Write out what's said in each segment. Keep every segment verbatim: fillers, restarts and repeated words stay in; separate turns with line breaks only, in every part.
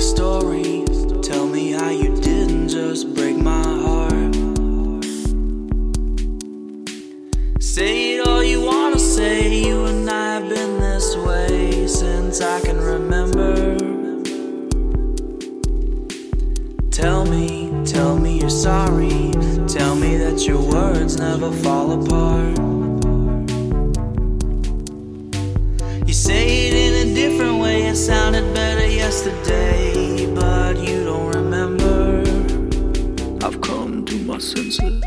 story. Tell me how you didn't just break my heart. Say it all you wanna say. You and I have been this way since I can remember. Tell me, tell me you're sorry. Tell me that your words never fall apart. You say it in a different way. It sounded better yesterday, but you don't remember. I've come to my senses.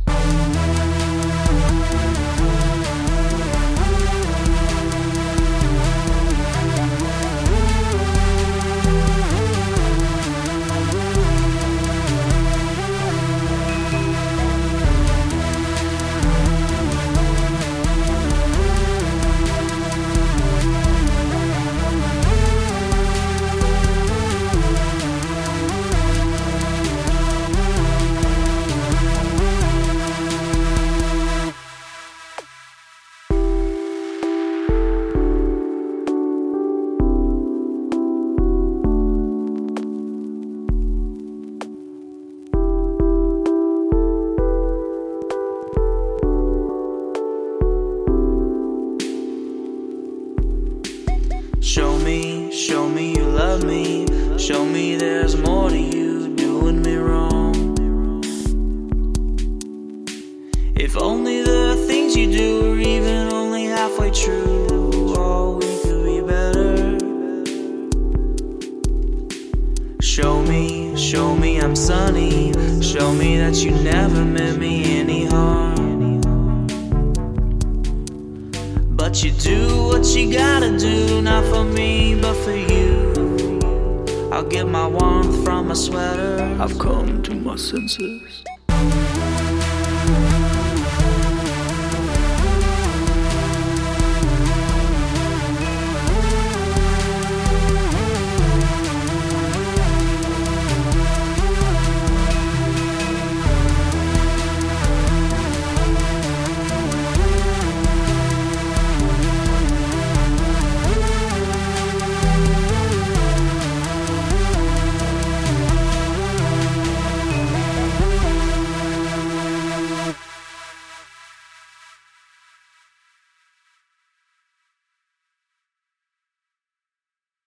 Show me, show me you love me. Show me there's more to you doing me wrong. If only the things you do were even only halfway true, oh, we could be better. Show me, show me I'm sunny. Show me that you never meant me any harm. But you do what you gotta do, not for me, but for you. I'll get my warmth from a sweater. I've come to my senses.